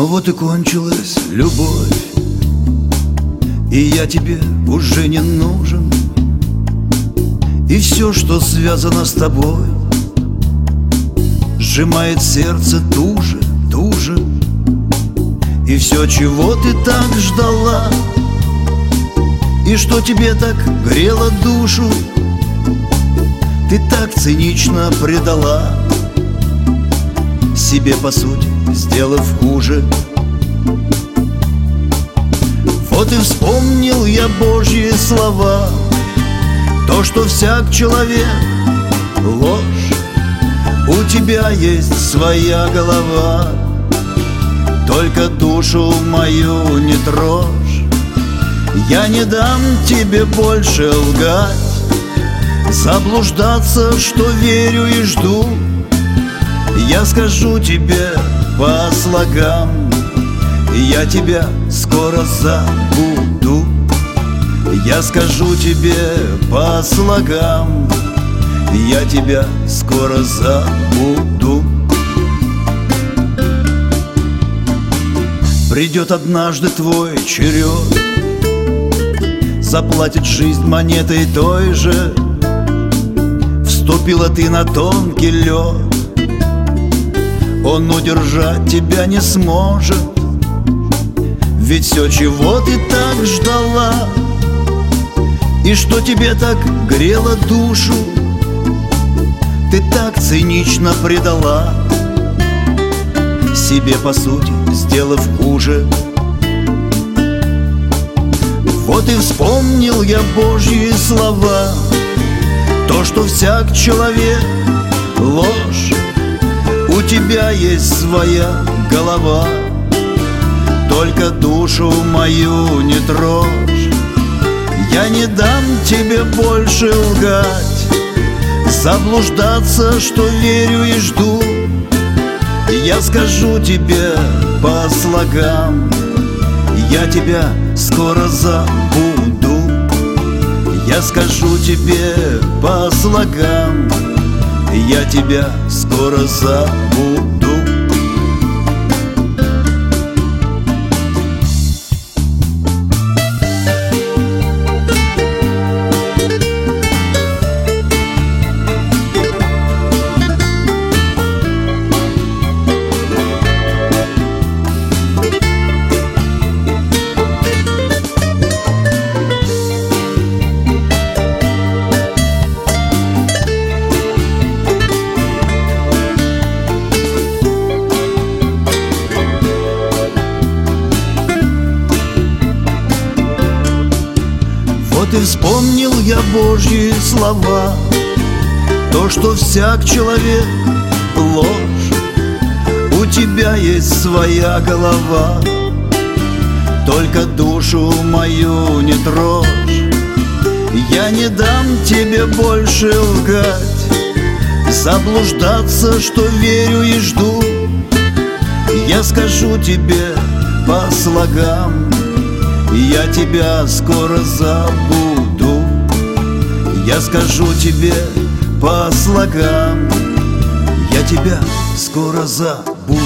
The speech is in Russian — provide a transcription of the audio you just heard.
Но вот и кончилась любовь, и я тебе уже не нужен. И все, что связано с тобой, сжимает сердце туже, туже. И все, чего ты так ждала, и что тебе так грело душу, ты так цинично предала, себе по сути сделав хуже. Вот и вспомнил я Божьи слова, то, что всяк человек — ложь. У тебя есть своя голова, только душу мою не трожь. Я не дам тебе больше лгать, заблуждаться, что верю и жду. Я скажу тебе по слогам, я тебя скоро забуду. Я скажу тебе по слогам, я тебя скоро забуду. Придет однажды твой черед, заплатит жизнь монетой той же. Вступила ты на тонкий лед, он удержать тебя не сможет. Ведь все, чего ты так ждала, и что тебе так грело душу, ты так цинично предала, себе по сути сделав хуже. Вот и вспомнил я Божьи слова, то, что всяк человек — ложь. У тебя есть своя голова, только душу мою не трожь. Я не дам тебе больше лгать, заблуждаться, что верю и жду. Я скажу тебе по слогам, я тебя скоро забуду. Я скажу тебе по слогам, я тебя скоро забуду. Вот и вспомнил я Божьи слова, то, что всяк человек — ложь. У тебя есть своя голова, только душу мою не трожь. Я не дам тебе больше лгать, заблуждаться, что верю и жду. Я скажу тебе по слогам, я тебя скоро забуду. Я скажу тебе по слогам, я тебя скоро забуду.